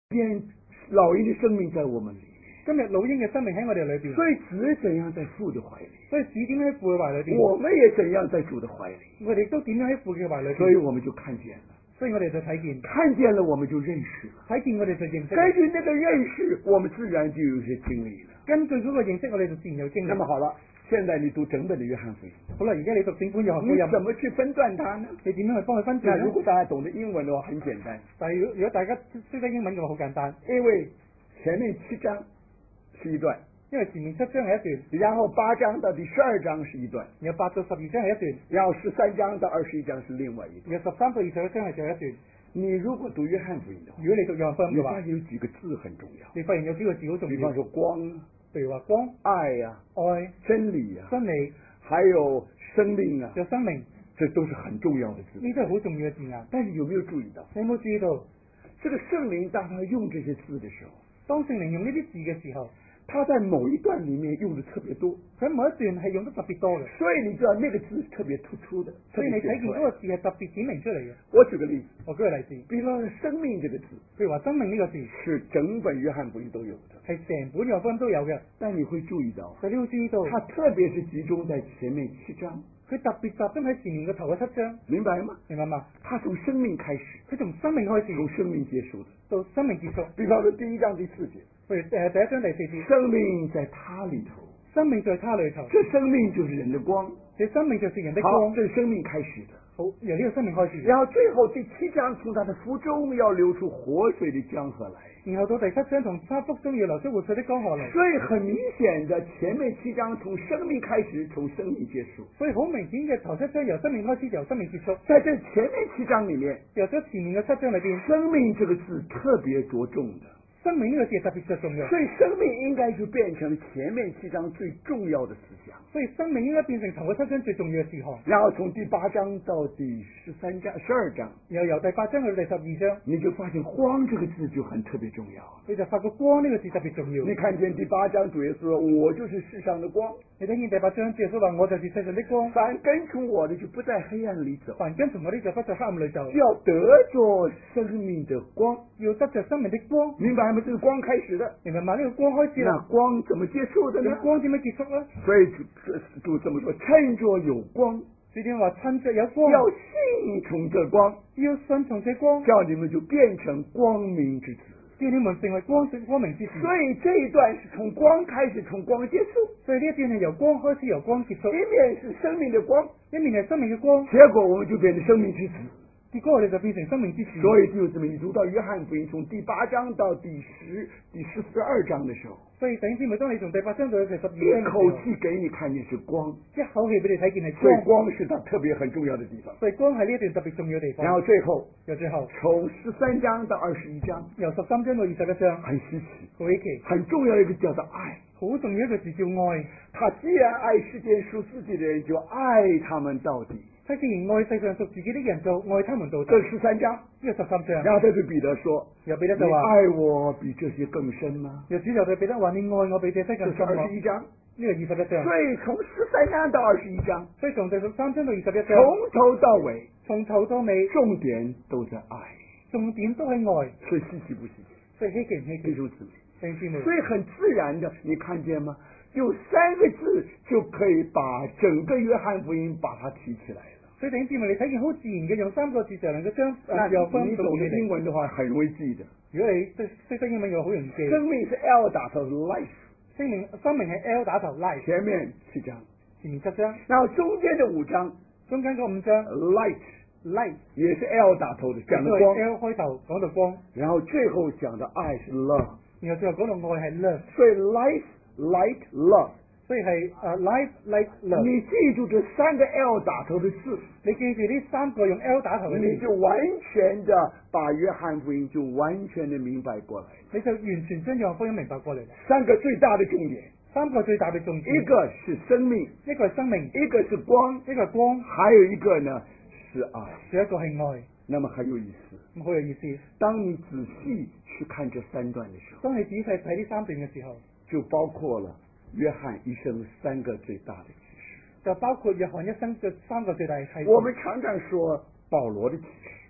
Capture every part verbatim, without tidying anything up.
天老鹰的生命在我们里面。 今日老鷹嘅生命喺我哋裏邊， 所以子怎樣在父的懷裏， 所以子點樣喺父嘅懷裏邊， 我們也怎樣在主的懷裏， 我哋都點樣喺父嘅懷裏邊， 所以我們就看見了， 所以我哋就睇見， 看見了我們就認識了， 睇見我哋就認識， 根據那個認識，我們自然就有些經歷了。 根據嗰個認識，我哋就自然有經歷。 那麼好了，現在你讀整本的約翰福音， 好啦，而家你讀整本約翰福你音， 怎麼去分段它呢？ 你點樣去幫佢分那段呢？ 如果大家懂得英文的話，很簡單， 但係如果如果大家識得英文嘅話，好簡單， 因為前面七章是一段， 因為前面七章係一段， 然後八章到第十二章是一段， 然後八到十二章係一段， 然後十三章到二十一章是另外一段。 然後十三到二十一章係仲有一段。 你如果讀約翰福音的話， 如果你讀約翰福音嘅話， 你發現有幾個字很重要， 你發現有幾個字好重要。 比方說光， 譬如話光、 愛呀、 愛、 真理呀、 真理， 還有生命啊， 有生命， 這都是很重要的字。 呢啲係好重要嘅字眼。 但是有沒有注意到， 你有冇注意到， 這個聖靈當他用這些字的時候， 當聖靈用呢啲字嘅時候， 他在某一段裡面用的特別多， 佢某一段係用得特別多嘅， 所以你知道那個字是特別突出的， 所以你睇見嗰個字係特別顯明出嚟嘅。 我舉個例子， 我舉個例子， 比方說生命這個字， 譬如話生命呢個字是整本約翰福音都有的， 係成本約翰福音都有嘅， 但你會注意到， 但你會注意到， 它特別是集中在前面七章， 佢特別集中喺前面嘅頭嘅七章， 明白嗎？ 明白嗎？ 它從生命開始， 佢從生命開始， 從生命結束的， 到生命結束。 比方說第一章第四節， 譬如誒第一章第四節， 生命在他裡頭， 生命在他裡頭， 這生命就是人的光， 這生命就是人的好， 光。 這是生命開始的。 好，由呢個生命開始， 然後最後第七章從他的腹中要流出活水的江河來， 然後到第七章從他腹中要流出活水的江河嚟。 所以很明顯的前面七章從生命開始，從生命結束。 所以好明顯嘅頭七章由生命開始，由生命結束。 在這前面七章裡面， 由咗前面嘅七章裏邊， 生命這個字特別着重的， 生命呢個字係特別着重嘅， 所以生命應該就變成前面七章最重要的思想。 所以生命應該變成頭嘅七章最重要嘅事項。 然後從第八章到第十三章、十二章， 然後由第八章去到第十二章， 你就發現光這個字就很特別重要。 你就發覺光呢個字特別重要。 你看見第八章主耶穌說：我就是世上的光。 你睇見第八章耶穌話：我就是世上的光， 凡跟從我的就不在黑暗裡走， 凡跟從我的就不在黑暗裡走， 要得着生命的光。 要得着生命的光。 明白嗎？這是光開始的， 明白嗎？呢個光開始那啦。 光怎麼結束的呢？ 咁光點樣結束呢？ 所以主主這麼說：趁着有光， 主點話趁着有光， 要信從這光， 要信從這光， 叫你們就變成光明之子。 叫你們成為光光明之子。 所以這一段是從光開始，從光結束。 所以呢一段係由光開始，由光結束。 一面是生命的光， 一面係生命嘅光， 結果我們就變成生命之子。 結果我哋就變成生命之子。 所以就這麼一讀到約翰福音，從第八章到第十、第十四二章的時候， 所以弟兄姊妹，當你從第八章到第十二章嘅一時候， 口氣給你看見是光， 一口氣俾你睇見係所以光， 光是它特別很重要的地方。 所以光係呢一段特別重要嘅地方。 然後最後， 由最後從十三章到二十一章， 由十三章到二十一章， 很稀奇， 好稀奇， 很重要一個叫做愛。 好重要一個字叫愛。 他既然愛世間屬自己的人，就愛他們到底。 他既然愛世上屬自己的人，就愛他們到底。 這十三章， 呢個十三章。 然後他對彼得說： 又彼得你就話： 愛我比這些更深嗎？ 又主就對彼得話：你愛我比這些更這是深嗎？ 二十一章。 呢個二十一章。 所以從十三章到二十一章， 所以從第十三章到二十一章， 從頭到尾， 從頭到尾， 重點都在愛， 重點都係愛。 所以稀奇不稀奇？ 所以稀奇唔稀奇？ 弟兄姊妹， 弟兄姊妹。 所以很自然的，你看見嗎？有三個字就可以把整個約翰福音把它提起來了。 所以弟兄姊妹，你睇見好自然嘅，用三個字就能夠將那又分到你懂得英文的話，很容易記的。 如果你識識得英文嘅話，好容易記。 生命是 L 打頭 life， 生命生命係 L 打頭 life， 前面七章， 前面七章， 然後中間的五章， 中間嗰五章 light light 也是 L 打頭的，講的光。 L 開頭講到光， 然後最後講的愛是 love， 然後最後講到愛係 love， 所以 life light love。 所以係誒 life like love。 你記住這三個 L 打頭的字， 你記住呢三個用 L 打頭嘅字， 你就完全的把約翰福音就完全的明白過來， 你就完全將約翰福音明白過嚟。 三個最大的重點， 三個最大嘅重點， 一個是生命， 一個係生命， 一個是光， 一個係光， 還有一個呢是愛， 仲有一個係愛。 那麼很有意思， 咁好有意思。 當你仔細去看這三段的時候， 當你仔細睇呢三段嘅時候， 就包括了約翰一生三個最大的啟示， 就包括約翰一生嘅三個最大嘅啟示。 我們常常說保羅的啟示，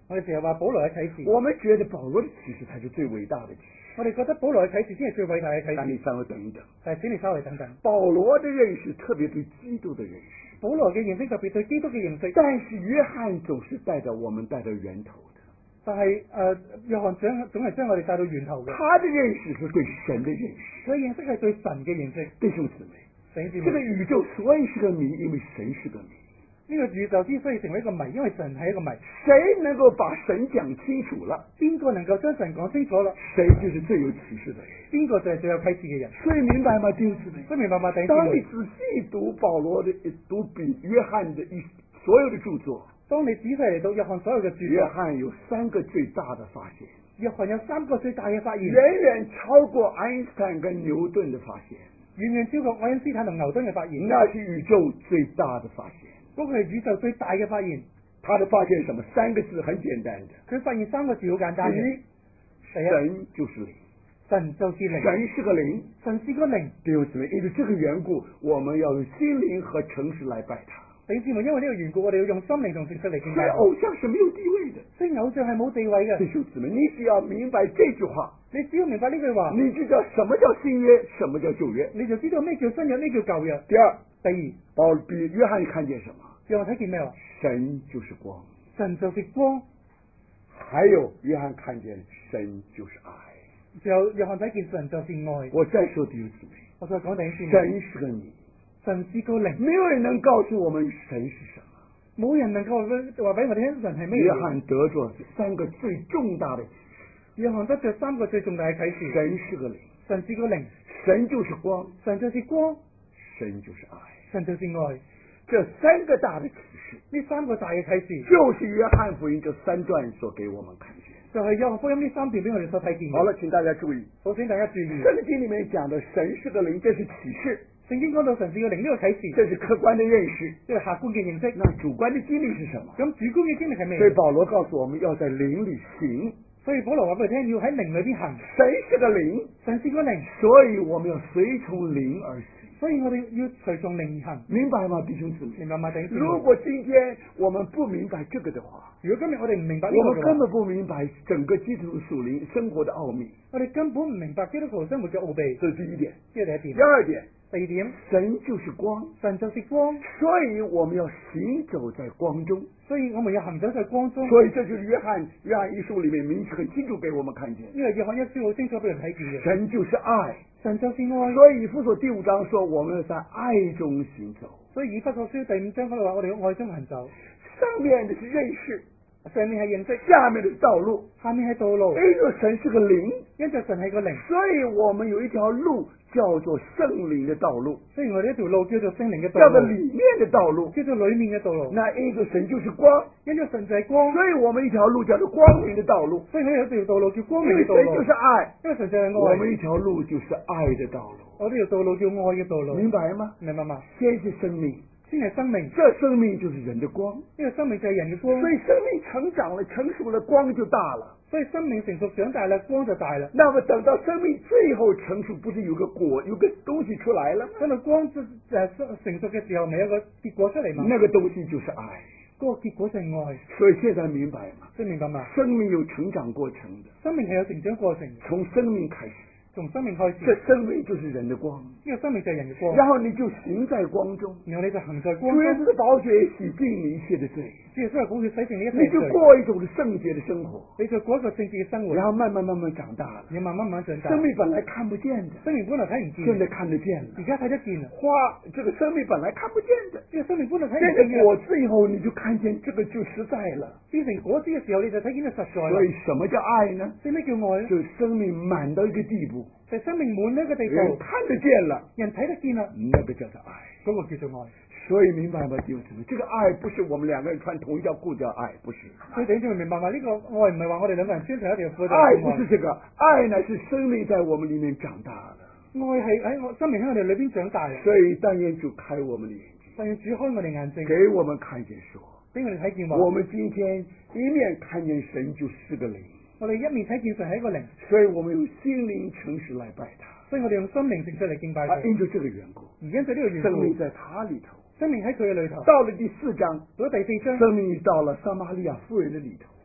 我哋成日話保羅嘅啟示， 我們覺得保羅的啟示才是最偉大的啟示。 我哋覺得保羅嘅啟示先係最偉大嘅啟示。 但你稍微等一等， 但係請你稍微等等。 保羅的認識特別對基督的認識， 保羅嘅認識特別對基督嘅認識， 但是約翰總是帶着我們帶到源頭的。 但係誒、呃，約翰總總係將我哋帶到源頭嘅。 他的認識是對神的認識， 佢認識係對神嘅認識。 弟兄姊妹， 弟兄姊妹， 這個宇宙所以是個謎，因為神是個謎。 呢個宇宙之所以成為一個謎，因為神係一個謎。 誰能夠把神講清楚了？ 邊個能夠將神講清楚啦？ 誰就是最有啟示的人。 邊個就係最有啟示嘅人。 所以明白嗎，弟兄姊妹？ 所以明白嗎，弟兄當你姊妹？ 仔細讀保羅的、讀比約翰的一所有的著作， 當你仔細嚟到約翰所有嘅著約作， 翰有三個最大的發現， 約翰有三個最大嘅發現， 遠遠超過愛因斯坦跟牛頓的發現， 遠遠超過愛因斯坦同牛頓嘅發現。 那是宇宙最大的發現。 嗰個係宇宙最大嘅發現。 他的發現是什麼？三個字很簡單的。 佢發現三個字好簡單嘅。 第一， 第一， 神就是靈， 神就是靈， 神是個靈， 神是個靈。 弟兄姊妹，因為這個緣故，我們要用心靈和誠實來拜他。 弟兄姊妹，因為呢個緣故，我哋要用心靈同誠實嚟敬拜。 所以偶像是沒有地位的。 所以偶像係冇地位嘅。 弟兄姊妹，你只要明白這句話， 你只要明白呢句話， 你就知道什麼叫新約，什麼叫舊約。 你就知道咩叫新約，咩叫舊約。 第二， 第二， 保比約翰看見什麼？ 讓我睇見咩話？ 神就是光。 神就是光。 還有約翰看見神就是愛。 仲有約翰睇見神就是愛。 我再說弟兄姊妹， 我再講弟兄姊妹， 神是個你， 神是個靈， 沒有人能告訴我們神是什麼。 冇人能夠話俾我哋聽神係咩。 約翰得着三個最重大的啟示。 約翰得着三個最重大嘅啟示。 神是個靈， 神是個靈， 神就是光， 神就是光， 神就是愛， 神就是愛。 這三個大的啟示， 呢三個大嘅啟示， 就是約翰福音這三段所給我們看見。 就係約翰福音呢三段俾我哋所睇見。 好了，請大家注意， 好，請大家注意。 聖經裏面講的神是個靈，這是啟示。 聖經講到神是個靈呢個啟示， 這是客觀的認識， 呢個客觀嘅認識。 那主觀的經歷是什麼？ 咁主觀嘅經歷係咩？ 所以保羅告訴我們要在靈裏行。 所以保羅話俾佢聽，要喺靈裏邊行。 神是個靈， 神是個靈， 所以我們要隨從靈而行。 所以我哋要隨從靈而行。 明白嗎，弟兄姊妹？ 明白嗎，弟兄姊妹？ 如果今天我們不明白這個的話， 如果今日我哋唔明白呢我個嘅話， 們根本不明白整個基督徒屬靈生活的奧秘。 我哋根本唔明白基督徒生活嘅奧秘。 這是第一點。 呢個第一點。 第二點， 第二點， 神就是光， 神就是光， 所以我們要行走在光中。 所以我們要行走在光中。 所以這就是約翰約翰一書裏面明確很清楚給我們看見。 呢個約翰一書好清楚俾人睇見嘅。 神就是愛， 神就是愛。 所以以弗所第五章說我們要在愛中行走。 所以以弗所書第五章嗰度話我哋要愛中行走。 上面的是認識， 上面係認識， 下面的是道路， 下面係道路。 因着神是個靈， 因着神係個靈， 所以我們有一條路叫做聖靈的道路， 所以我哋一條路叫做聖靈嘅道叫做路， 裏面的道路， 叫做裏面嘅道路。 那因着神就是光， 因着神就係光， 所以我們一條路叫做光明的道路， 所以我哋有一條道路叫光因為明嘅道路。 神就是愛， 因為神就係愛， 我們一條路就是愛的道路。 我呢條道路叫愛嘅道路。 明白嗎？ 明白嗎？ 先是生命， 先係生命， 這生命就是人的光， 呢個生命就係人嘅光。 所以生命成長了、成熟了，光就大了。 所以生命成熟長大啦，光就大啦。 那麼等到生命最後成熟，不是有個果、有個東西出來了嗎？ 因為光誒成熟嘅時候，咪有個結果出嚟嘛？ 那個東西就是愛， 嗰個結果就係愛。 所以現在明白嗎？ 即係明白嘛？ 生命有成長過程的， 生命係有成長過程， 從生命開始， 從生命開始。 這生命就是人的光， 呢個生命就係人嘅光。 然後你就行在光中， 然後你就行在光中。 主耶穌的寶血洗淨你一切的罪， 主耶穌嘅寶血洗淨你一切你就罪， 過一種聖潔的生活， 你就過一個聖潔嘅生活， 然後慢慢慢慢長大了。 你慢慢慢慢長大。 生命本來看不見的， 生命本來睇唔見， 現在看得見了。 而家睇得見啦。 花，這個生命本來看不見的， 呢個生命本來睇唔變見嘅， 成果子以後，你就看見這個就實在了。 變成果子嘅時候，你就睇見佢實在啦。 所以什麼叫愛呢？ 即係咩叫愛咧？ 就生命滿到一個地步， 就係生命滿呢個地人步， 看得見了， 人睇得見啦， 那個叫做愛。 嗰個叫做愛。 所以明白嗎，弟兄姊妹？這個愛不是我們兩個人穿同一條褲叫愛，不是。 所以弟兄姊妹明白嗎？呢個愛唔係話我哋兩個人穿同一條褲就愛係愛。 不是這個，愛乃是生命在我們裏面長大了。 愛係喺我生命喺我哋裏邊長大嘅。 所以但願主開我們的眼睛， 但願主開我哋眼睛， 給我們看見說， 俾我哋睇見話， 我們今天一面看見神就是個靈， 我哋一面睇見神係一個靈， 所以我們用心靈誠實來拜他。 所以我哋用心靈誠實嚟敬拜啊， 佢。 因着這個緣故， 而因着呢個緣故， 生命在他裏頭。 生命喺佢嘅裏頭。 到了第四章， 到第四章， 生命到了撒瑪利亞婦人的裏頭。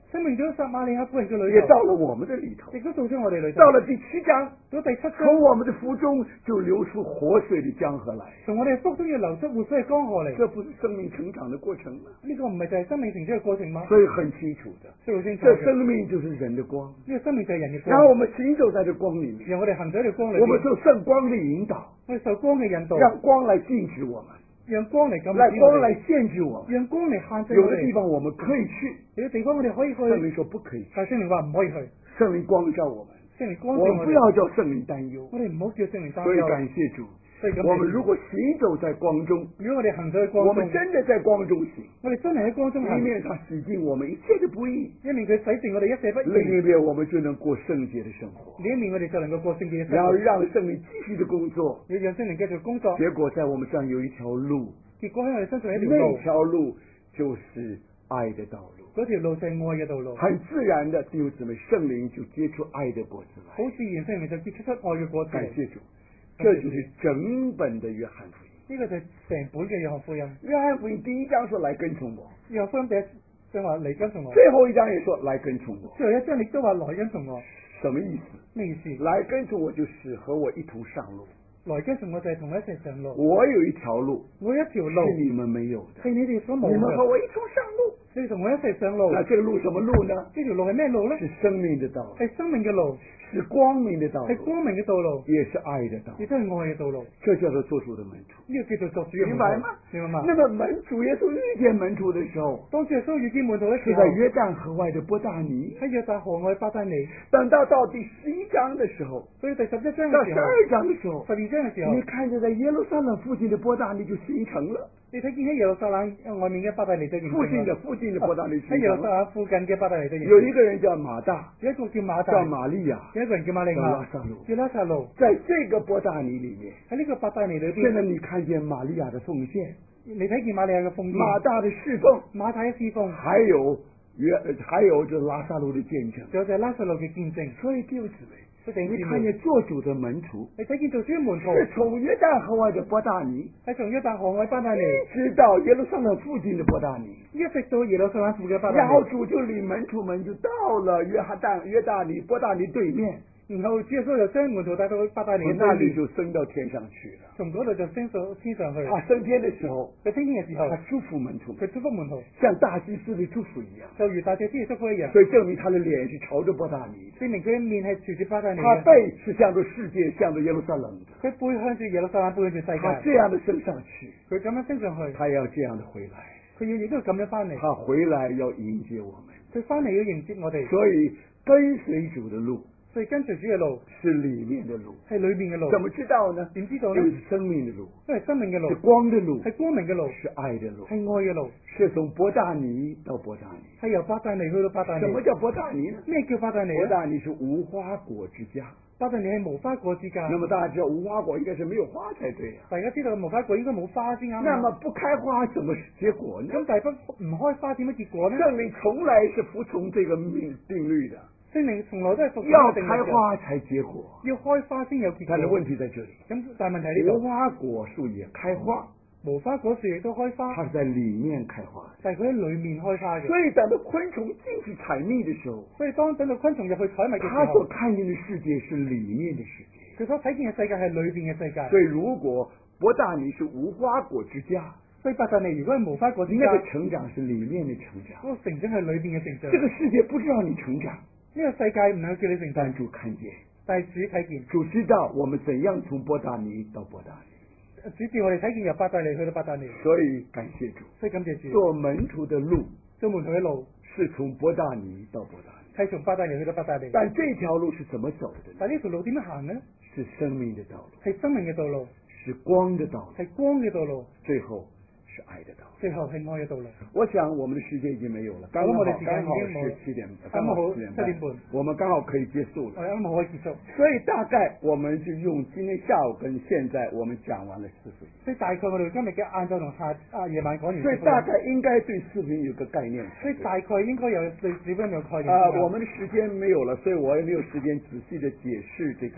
生命中撒瑪利亞婦人嘅裏也頭， 到了我們的裏頭。 亦都到咗我哋裏頭。 到了第七章， 到第七章， 從我們的腹中就流出活水的江河來。 從我哋腹中要流出活水嘅江河嚟。 這不是生命成長的過程嗎？ 呢個唔係就係生命成長嘅過程嗎？ 所以很清楚的， 所以好清楚這嘅。 生命就是人的光。 呢個生命就係人嘅然後我光。 們行走在這光裏面， 讓我哋行走喺呢個光裏我們邊， 受聖光的引導， 我哋受光嘅引導， 讓光來禁止我們， 讓光嚟感來染我哋， 光來限制我們。 讓光嚟限制有的我哋。 地方我們可以去， 有啲地方我哋可以去， 聖靈說不可以去。 但係聖靈話唔可以去。 聖靈光照我們， 聖靈光照我們不我哋， 要叫聖靈擔憂。 我哋唔好叫聖靈擔所以憂。 感謝主， 所以咁， 我們如果行走在光中， 如果我哋行走喺光我們中， 真的在光中行， 我哋真係喺光中行， 一面他洗淨我們一切的不義， 一面佢洗淨我哋一切不另義， 一面我們就能過聖潔的生活， 另一面我哋就能夠過聖潔嘅生然後活。 讓聖靈繼續的工作。 要讓聖靈繼續工作， 結果在我們上有一條路， 結果喺我哋身上有一條那路， 條路就是愛的道路。 嗰條路就係愛嘅道路。 很自然的，弟兄姊妹，聖靈就結出愛的果子來。 好自然，聖靈就結出出愛嘅果子嚟。 感謝主，這就是整本的約翰福音。 呢個就係成本嘅約翰福音。 約翰福音第一章說來跟從我， 約翰福音第一章話嚟跟從我， 最後一章也說來跟從我。 最後一章亦都話來跟從我。 什麼意思？ 咩意思？ 來跟從我就是和我一同上路。 來跟從我就係同我一齊上路。 我有一條路， 我一條路是你們沒有的， 係你哋所冇你們和嘅， 我一同上路。 你哋同我一齊上路。 那這個路什麼路呢？ 呢條路係咩路咧？ 是生命的道路， 係生命嘅路， 是光明的道路， 係光明嘅道路， 也是愛的道路。 亦都係愛嘅道路。 這叫做做主的門徒。 呢個叫做作主嘅門徒明白嗎？ 明白嗎？ 那麼門主耶穌遇見門徒的時候， 當主耶穌遇見門徒嘅時候是在，約旦河外的伯大尼。 喺約旦河外伯大尼。 等到到第十一章的時候， 所以第十一章嘅時候， 到十二章的時候， 十二章嘅時候你，看見在耶路撒冷附近的伯大尼就形成了。 你睇見喺耶路撒冷外面嘅伯大尼就形附近的成啦。 附近的伯大尼形喺耶路撒成了。 冷附近嘅伯大尼就形成。 有一個人叫馬大， 有一個叫馬大， 叫瑪利亞， 有一個人叫瑪利叫亞拉撒路。 叫拉撒路。 在這個伯大尼裏面， 喺呢個伯大尼裏邊， 現在你看見瑪利亞的奉獻， 你睇見瑪利亞嘅奉獻， 馬大的侍奉， 馬太嘅侍奉， 還有約，還有這拉撒路的見證。 仲有就係拉撒路嘅見證。 所以弟兄姊妹， 佢哋你看見做主的門徒， 你睇見做主嘅門徒是從約旦河外的伯大尼， 係從約旦河外伯大尼， 一直到耶路撒冷附近的伯大尼， 一直到耶路撒冷附近嘅伯大然後尼。 主就領門徒們就到了約旦約大尼伯大尼對面， 然後主耶穌就將門徒帶到伯大尼嘅從那裏對面， 就升到天上去了。 從嗰度就升到天上去。 他升天的時候， 佢升天嘅時候他，祝福門徒們， 佢祝福門徒， 像大祭司的祝福一樣， 就如大祭司嘅祝福一樣， 所以證明他的臉是朝着伯大尼的， 證明佢嘅面係朝住伯大尼他嘅， 背是向着世界，向着耶路撒冷的。 佢背向住耶路撒冷，背向住世他界。 這樣的升上去， 佢咁樣升上去， 他要這樣的回來， 佢要亦都要咁樣翻嚟。 他回來要迎接我們。 佢翻嚟要迎接我哋， 所以跟隨主的路所以跟隨主嘅路是裏面的路， 係裏面嘅路。 怎麼知道呢？ 點知道呢？ 就是生命的路， 因為生命嘅路是光的路， 係光明嘅路， 是愛的路， 係愛嘅路， 是從伯大尼到伯大尼。 係由伯大尼去到伯大尼。 什麼叫伯大尼呢？ 咩叫伯大尼伯咧？ 大尼是無花果之家。 伯大尼係無花果之家。 那麼大家知道無花果應該是沒有花才對啊。 大家知道無花果應該冇花先啱。 那麼不開花怎麼結果呢？ 咁但係不唔開花點樣結果呢？ 聖靈從來是服從這個命定律的， 聖靈從來都係服從要一定嘅開花才結果。 要開花先有結但是果。 問題在這裡， 咁但係問題喺呢度， 無花果樹也開花， 無花果樹亦都開花， 它是在裡面開花的。 但係佢喺裡面開花嘅。 所以等到昆蟲進去採蜜的時候， 所以當等到昆蟲入去採蜜嘅它所時候， 看見的世界是裡面的世界。 佢所睇見嘅世界係裏邊嘅世界。 所以如果伯大尼是無花果之家， 所以伯大尼如果係無花果之家， 那個成長是裡面的成長。 嗰個成長係裏邊嘅成長。 這個世界不知道你成長， 呢個世界唔能夠叫你成長， 但主看見， 但係主睇見， 主知道我們怎樣從伯大尼到伯大尼。 主叫我哋睇見由伯大尼去到伯大尼。 所以感謝主， 所以感謝主。 做門徒的路做門徒嘅路是從伯大尼到伯大尼， 係從伯大尼去到伯大尼。 但這條路是怎麼走的呢？ 但係呢條路點樣行呢？ 是生命的道路， 係生命嘅道路， 是光的道路， 係光嘅道路， 最後是愛的道路。 最後係愛嘅道路。 我想我們的時間已經沒有了，剛好我們的時間剛好已經冇是七點， 啱剛好好七點七點半， 我們剛好可以結束了。 我哋啱好可以結束。 所以大概我們就用今天下午跟現在我們講完了四福音。 所以大概我哋今日嘅晏晝同下啊夜晚講完。 所以大概應該對四福音有個概念。 所以大概應該有對四福音有概念。 啊、呃，我們的時間沒有了，所以我也沒有時間仔細的解釋這個。